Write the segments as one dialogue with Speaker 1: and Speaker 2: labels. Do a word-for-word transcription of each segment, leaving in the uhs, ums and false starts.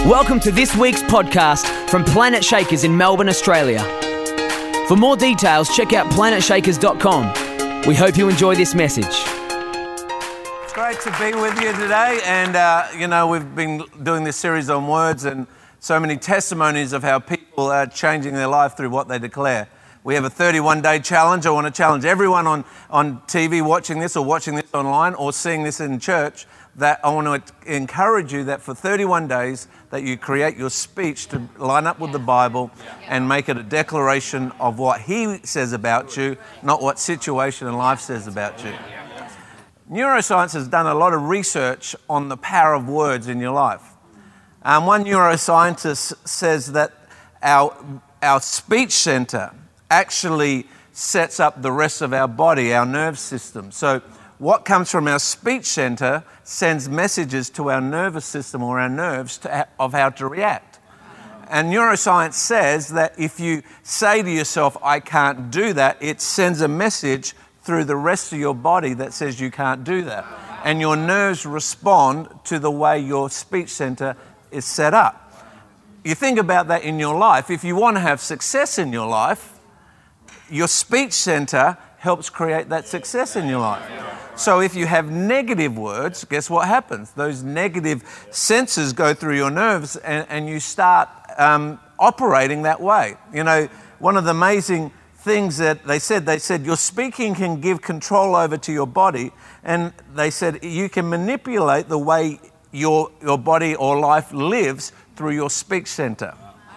Speaker 1: Welcome to this week's podcast from Planet Shakers in Melbourne, Australia. For more details, check out planet shakers dot com. We hope you enjoy this message.
Speaker 2: It's great to be with you today, and uh, you know, we've been doing this series on words and so many testimonies of how people are changing their life through what they declare. We have a thirty-one day challenge. I want to challenge everyone on, on T V watching this or watching this online or seeing this in church, that I want to encourage you that for thirty-one days that you create your speech to line up with the Bible and make it a declaration of what He says about you, not what situation and life says about you. Neuroscience has done a lot of research on the power of words in your life. Um, one neuroscientist says that our, our speech center actually sets up the rest of our body, our nerve system. So what comes from our speech center sends messages to our nervous system or our nerves to, of how to react. And neuroscience says that if you say to yourself, I can't do that, it sends a message through the rest of your body that says you can't do that. And your nerves respond to the way your speech center is set up. You think about that in your life. If you want to have success in your life, your speech center helps create that success in your life. So if you have negative words, guess what happens? Those negative senses go through your nerves and, and you start um, operating that way. You know, one of the amazing things that they said, they said your speaking can give control over to your body, and they said you can manipulate the way your, your body or life lives through your speech center.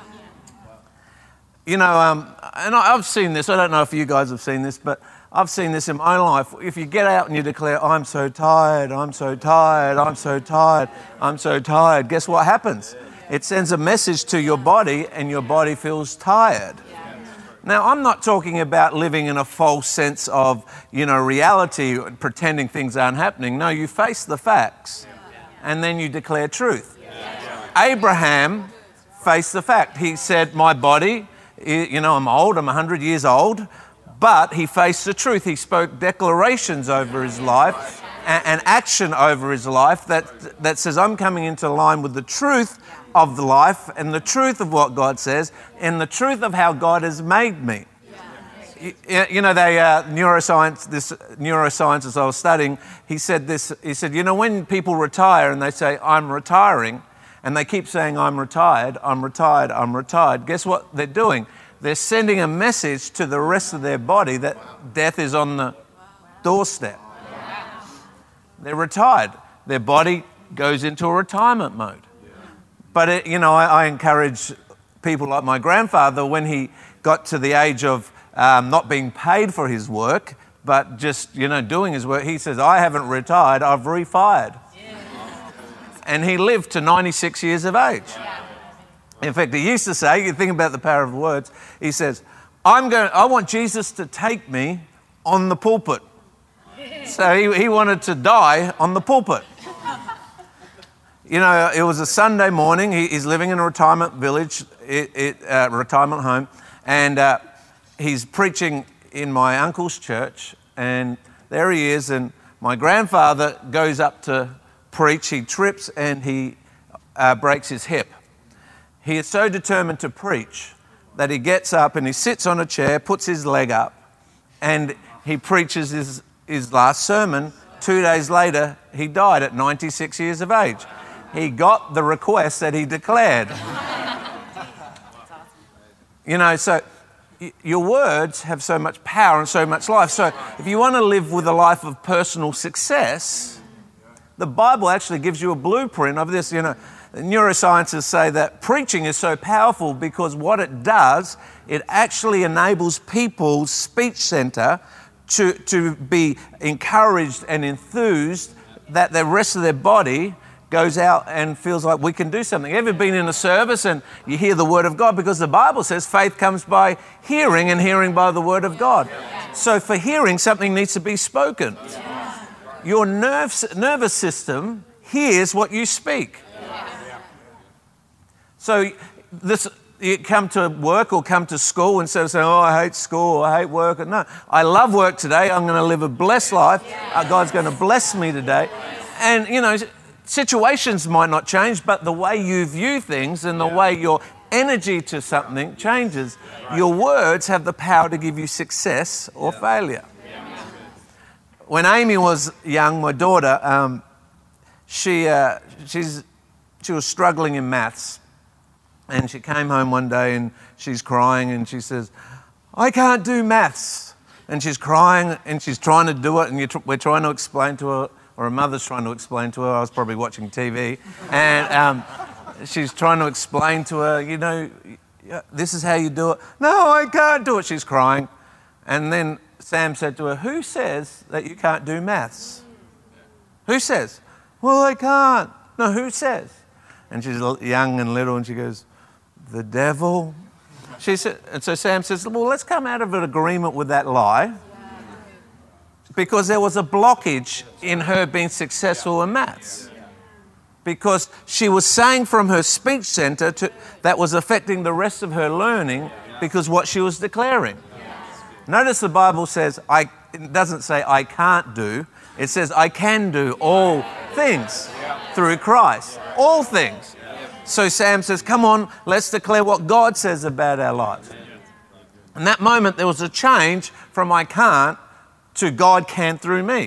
Speaker 2: You know, um, and I've seen this, I don't know if you guys have seen this, but I've seen this in my life. If you get out and you declare, I'm so tired, I'm so tired, I'm so tired, I'm so tired, guess what happens? It sends a message to your body and your body feels tired. Now, I'm not talking about living in a false sense of, you know, reality, pretending things aren't happening. No, you face the facts and then you declare truth. Abraham faced the fact. He said, my body, you know, I'm old, I'm one hundred years old, but he faced the truth. He spoke declarations over his life and, and action over his life that, that says, I'm coming into line with the truth of the life and the truth of what God says and the truth of how God has made me. You, you know, they uh, neuroscience, this neuroscientist I was studying, he said this, he said, you know, when people retire and they say, I'm retiring, and they keep saying, I'm retired, I'm retired, I'm retired, guess what they're doing? They're sending a message to the rest of their body that death is on the doorstep. They're retired. Their body goes into a retirement mode. But, it, you know, I, I encourage people like my grandfather, when he got to the age of um, not being paid for his work, but just, you know, doing his work, he says, I haven't retired, I've refired. And he lived to ninety-six years of age. In fact, he used to say, you think about the power of words, he says, I'm going, I want Jesus to take me on the pulpit. So he, he wanted to die on the pulpit. You know, it was a Sunday morning. He, he's living in a retirement village, it, it, uh, retirement home, and uh, he's preaching in my uncle's church, and there he is, and my grandfather goes up to preach, he trips and he uh, breaks his hip. He is so determined to preach that he gets up and he sits on a chair, puts his leg up, and he preaches his, his last sermon. Two days later, he died at ninety-six years of age. He got the request that he declared. You know, so y- your words have so much power and so much life. So if you want to live with a life of personal success, the Bible actually gives you a blueprint of this. You know, neuroscientists say that preaching is so powerful because what it does, it actually enables people's speech center to, to be encouraged and enthused that the rest of their body goes out and feels like we can do something. Ever been in a service and you hear the word of God? Because the Bible says faith comes by hearing and hearing by the word of God. So for hearing, something needs to be spoken. Your nerves, nervous system hears what you speak. So this, you come to work or come to school instead of saying, oh, I hate school, I hate work. No, I love work today. I'm going to live a blessed life. Uh, God's going to bless me today. And, you know, situations might not change, but the way you view things and the way your energy to something changes. Your words have the power to give you success or failure. When Amy was young, my daughter, um, she uh, she's she was struggling in maths, and she came home one day and she's crying and she says, "I can't do maths," and she's crying and she's trying to do it, and you're tr- we're trying to explain to her, or her mother's trying to explain to her. I was probably watching T V, and um, she's trying to explain to her, you know, this is how you do it. "No, I can't do it." She's crying, and then Sam said to her, "Who says that you can't do maths? Who says?" "Well, I can't." "No, who says?" And she's young and little, and she goes, "The devil." She said, and so Sam says, "Well, let's come out of an agreement with that lie, because there was a blockage in her being successful in maths, because she was saying from her speech center to, that was affecting the rest of her learning, because what she was declaring. Notice the Bible says, I, it doesn't say I can't do, it says I can do all things through Christ. All things. So Sam says, come on, let's declare what God says about our lives. In that moment, there was a change from I can't to God can through me.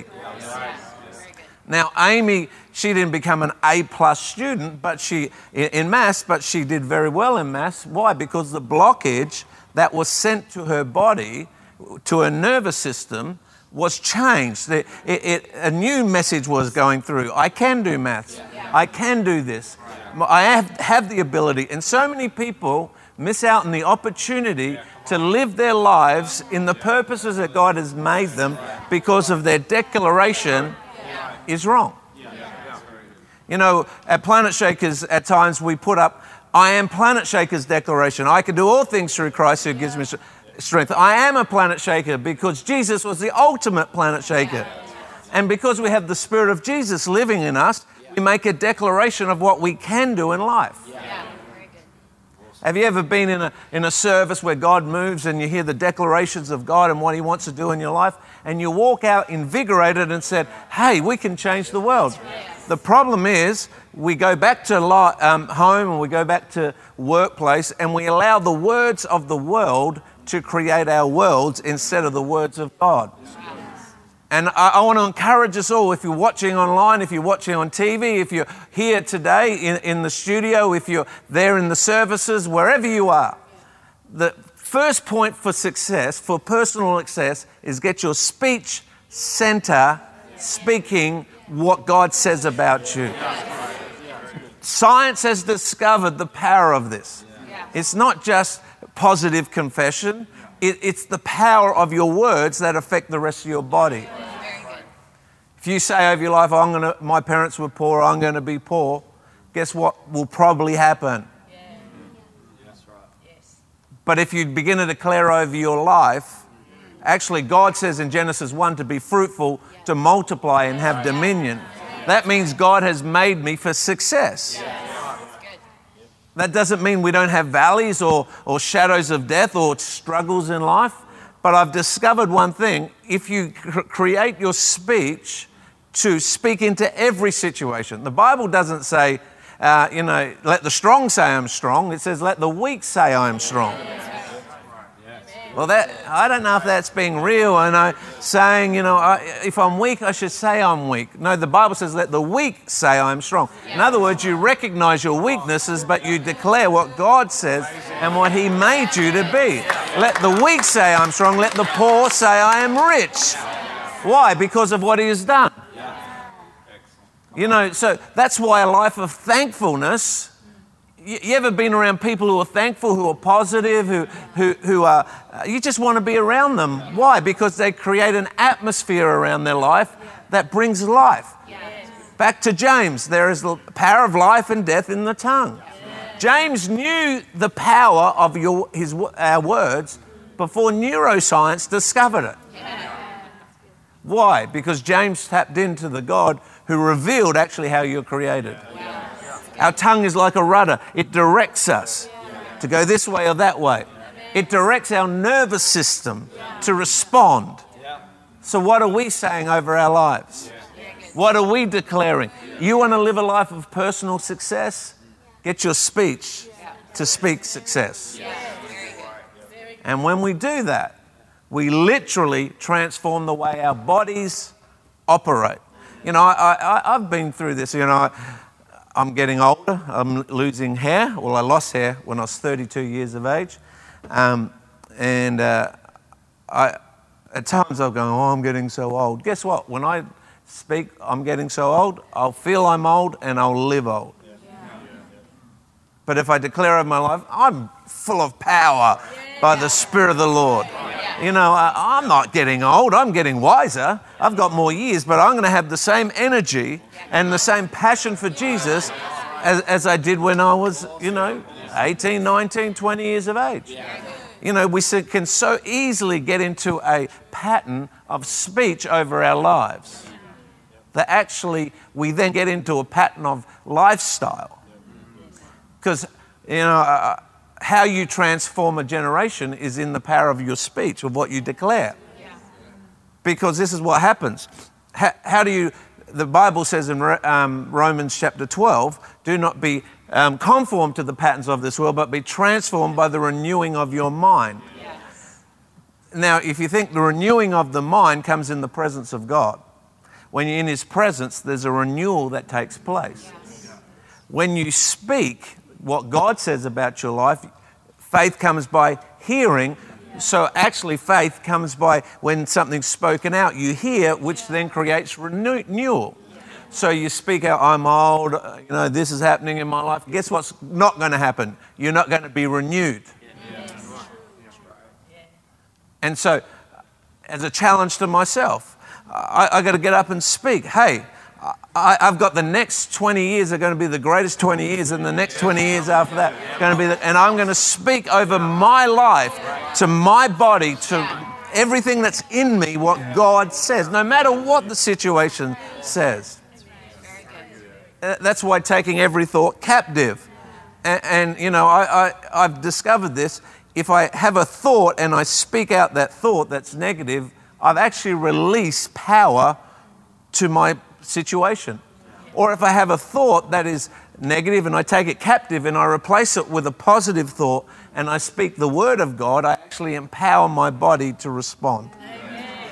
Speaker 2: Now, Amy, she didn't become an A-plus student but she in maths, but she did very well in maths. Why? Because the blockage that was sent to her body, to her nervous system, was changed. It, it, it, a new message was going through. I can do maths. I can do this. I have, have the ability. And so many people miss out on the opportunity to live their lives in the purposes that God has made them because of their declaration is wrong. You know, at Planet Shakers, at times we put up, I am Planet Shakers declaration. I can do all things through Christ who gives me strength. I am a planet shaker because Jesus was the ultimate planet shaker. And because we have the Spirit of Jesus living in us, we make a declaration of what we can do in life. Have you ever been in a, in a service where God moves and you hear the declarations of God and what He wants to do in your life, and you walk out invigorated and said, hey, we can change the world? The problem is we go back to li- um, home and we go back to workplace and we allow the words of the world to create our worlds instead of the words of God. And I, I want to encourage us all, if you're watching online, if you're watching on T V, if you're here today in, in the studio, if you're there in the services, wherever you are, the first point for success, for personal success, is get your speech center speaking what God says about you. Science has discovered the power of this. It's not just positive confession. It, it's the power of your words that affect the rest of your body. If you say over your life, I'm gonna, my parents were poor, I'm going to be poor, guess what will probably happen? Yeah. That's right. Yes. But if you begin to declare over your life, actually God says in Genesis one to be fruitful, yeah. to multiply and have dominion. That means God has made me for success. Yeah. That doesn't mean we don't have valleys or, or shadows of death or struggles in life. But I've discovered one thing. If you cr- create your speech to speak into every situation, the Bible doesn't say, uh, you know, let the strong say I'm strong. It says, let the weak say I'm strong. Well, that I don't know if that's being real. I know saying, you know, I, if I'm weak, I should say I'm weak. No, the Bible says, let the weak say I'm strong. In other words, you recognize your weaknesses, but you declare what God says and what He made you to be. Let the weak say I'm strong. Let the poor say I am rich. Why? Because of what He has done. You know, so that's why a life of thankfulness. You ever been around people who are thankful, who are positive, who, who, who are, uh, you just want to be around them. Why? Because they create an atmosphere around their life that brings life. Yes. Back to James, there is the power of life and death in the tongue. Yes. James knew the power of your, his, our words before neuroscience discovered it. Yes. Why? Because James tapped into the God who revealed actually how you're created. Yes. Our tongue is like a rudder. It directs us to go this way or that way. It directs our nervous system to respond. So what are we saying over our lives? What are we declaring? You want to live a life of personal success? Get your speech to speak success. And when we do that, we literally transform the way our bodies operate. You know, I, I, I've been through this. You know, I, I'm getting older. I'm losing hair. Well, I lost hair when I was thirty-two years of age. Um, and uh, I, at times I'll go, oh, I'm getting so old. Guess what? When I speak, I'm getting so old, I'll feel I'm old and I'll live old. Yeah. But if I declare over my life, I'm full of power by the Spirit of the Lord. You know, I, I'm not getting old, I'm getting wiser. I've got more years, but I'm going to have the same energy and the same passion for Jesus as, as I did when I was, you know, eighteen, nineteen, twenty years of age. You know, we can so easily get into a pattern of speech over our lives that actually we then get into a pattern of lifestyle. Because, you know, uh, how you transform a generation is in the power of your speech, of what you declare. Because this is what happens. How, how do you, the Bible says in um, Romans chapter twelve, do not be um, conformed to the patterns of this world, but be transformed by the renewing of your mind. Yes. Now, if you think the renewing of the mind comes in the presence of God, when you're in His presence, there's a renewal that takes place. Yes. When you speak what God says about your life, faith comes by hearing. So actually faith comes by when something's spoken out, you hear, which then creates renewal. So you speak out, I'm old, you know, this is happening in my life. Guess what's not going to happen? You're not going to be renewed. And so, as a challenge to myself, I, I got to get up and speak. Hey, I, I've got the next twenty years are going to be the greatest twenty years, and the next twenty years after that are going to be the, and I'm going to speak over my life, to my body, to everything that's in me, what God says, no matter what the situation says. That's why taking every thought captive. And, and you know, I, I, I've discovered this. If I have a thought and I speak out that thought that's negative, I've actually released power to my situation. Or if I have a thought that is negative and I take it captive and I replace it with a positive thought and I speak the word of God, I actually empower my body to respond. Amen.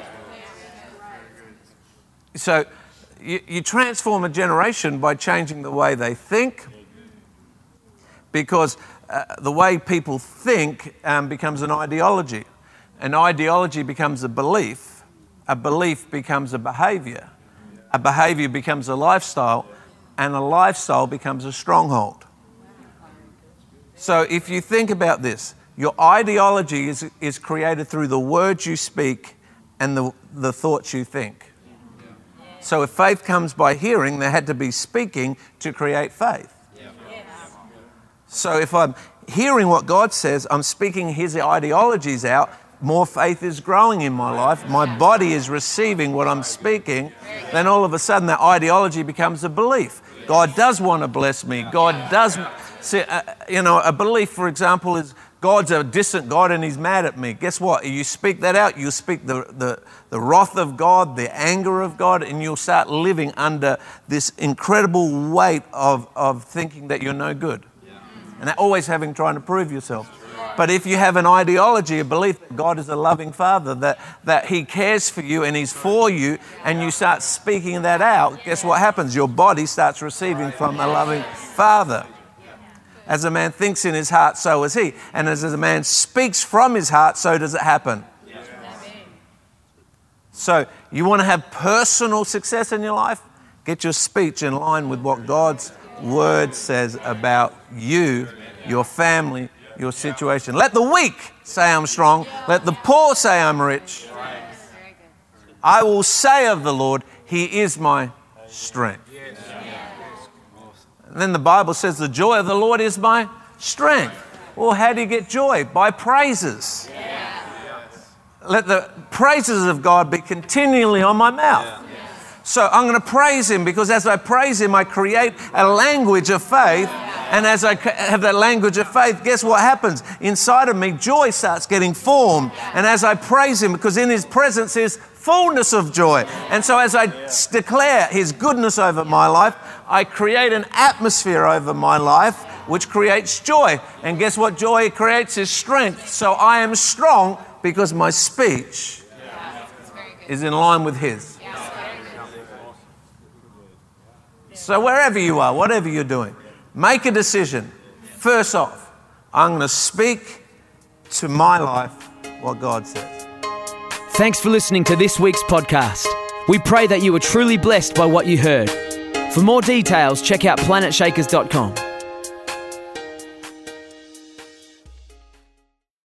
Speaker 2: So you, you transform a generation by changing the way they think, because uh, the way people think um, becomes an ideology. An ideology becomes a belief. A belief becomes a behavior. A behavior becomes a lifestyle, and a lifestyle becomes a stronghold. So if you think about this, your ideology is, is created through the words you speak and the, the thoughts you think. So if faith comes by hearing, there had to be speaking to create faith. So if I'm hearing what God says, I'm speaking His ideologies out, more faith is growing in my life, my body is receiving what I'm speaking, then all of a sudden that ideology becomes a belief. God does want to bless me. God does, see, uh, you know, a belief, for example, is God's a distant God and He's mad at me. Guess what? You speak that out, you speak the, the, the wrath of God, the anger of God, and you'll start living under this incredible weight of, of thinking that you're no good. And always having trying to prove yourself. But if you have an ideology, a belief that God is a loving Father, that, that He cares for you and He's for you, and you start speaking that out, guess what happens? Your body starts receiving from a loving Father. As a man thinks in his heart, so is he. And as a man speaks from his heart, so does it happen. So you want to have personal success in your life? Get your speech in line with what God's Word says about you, your family, your situation. Let the weak say I'm strong. Let the poor say I'm rich. I will say of the Lord, He is my strength. And then the Bible says the joy of the Lord is my strength. Well, how do you get joy? By praises. Let the praises of God be continually on my mouth. So I'm going to praise Him, because as I praise Him, I create a language of faith, And as I have that language of faith, guess what happens? Inside of me, joy starts getting formed. And as I praise him, because in his presence is fullness of joy. And so as I declare his goodness over my life, I create an atmosphere over my life which creates joy. And guess what joy creates is strength. So I am strong because my speech is in line with his. So wherever you are, whatever you're doing, make a decision. First off, I'm going to speak to my life what God says.
Speaker 1: Thanks for listening to this week's podcast. We pray that you were truly blessed by what you heard. For more details, check out planet shakers dot com.